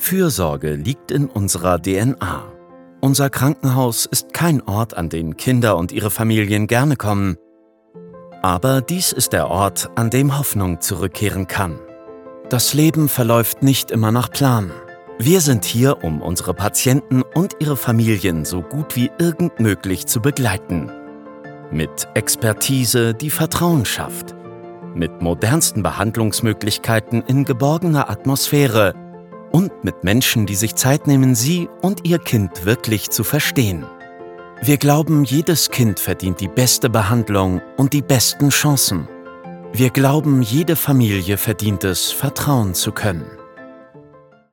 Fürsorge liegt in unserer DNA. Unser Krankenhaus ist kein Ort, an den Kinder und ihre Familien gerne kommen. Aber dies ist der Ort, an dem Hoffnung zurückkehren kann. Das Leben verläuft nicht immer nach Plan. Wir sind hier, um unsere Patienten und ihre Familien so gut wie irgend möglich zu begleiten. Mit Expertise, die Vertrauen schafft. Mit modernsten Behandlungsmöglichkeiten in geborgener Atmosphäre und mit Menschen, die sich Zeit nehmen, sie und ihr Kind wirklich zu verstehen. Wir glauben, jedes Kind verdient die beste Behandlung und die besten Chancen. Wir glauben, jede Familie verdient es, vertrauen zu können.